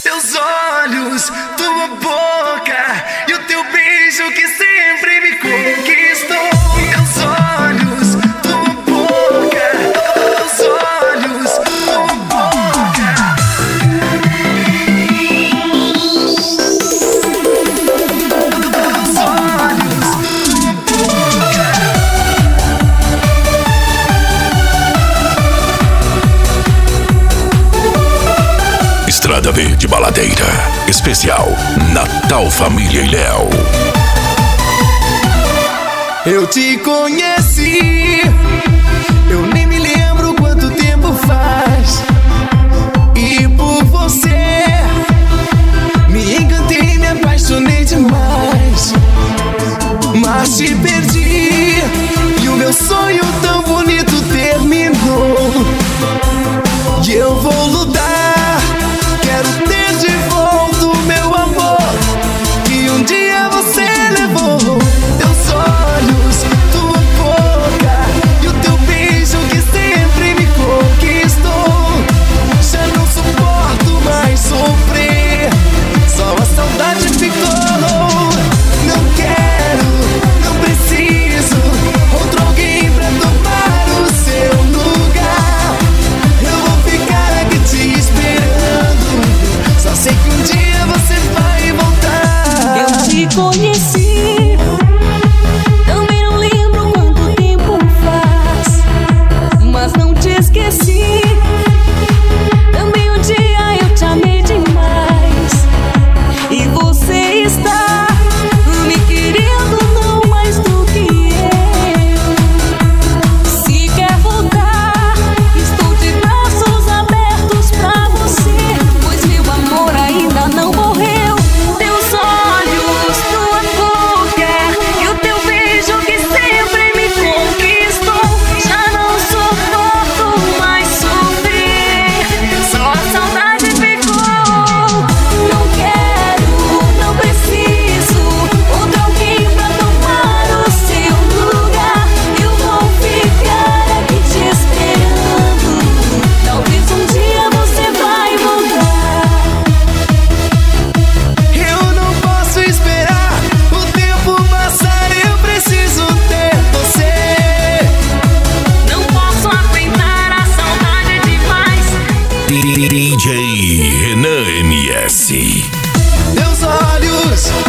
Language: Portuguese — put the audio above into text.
teus olhos, tua boca e o teu beijo que sempre me conquistou. Teus olhos, tua boca, teus olhos, tua boca. Teus olhos, tua boca. Estrada Verde Baladeira, especial Natal Família e Léo. Eu te conheci, eu nem me lembro quanto tempo faz. E por você me encantei, me apaixonei demais. Mas te perdi e o meu sonho tão bonito terminou. E eu vou lutar, quero ter de volta o meu amor que um dia você levou. Teus olhos, tua boca e o teu beijo que sempre me conquistou. Já não suporto mais sofrer, só a saudade ficou. Não quero, não preciso outro alguém pra tomar o seu lugar. Eu vou ficar aqui te esperando, só sei que um dia você vai voltar. Eu te conheci, também não lembro quanto tempo faz, mas não te esqueci. Também um dia eu te amei demais. E você está me querendo não mais do que eu. Se quer voltar, estou de braços abertos pra você, pois meu amor ainda não morreu. Teus olhos, tua boca e o teu beijo que sempre me conquistou. Já não suporto mais sofrer, só a saudade ficou. Não quero, não preciso outro alguém pra tomar o seu lugar. Eu vou ficar aqui te esperando, talvez um dia você vai voltar. Eu não posso esperar o tempo passar, eu preciso ter você. Não posso aguentar, a saudade é demais. DJ Renan MS. Teus olhos,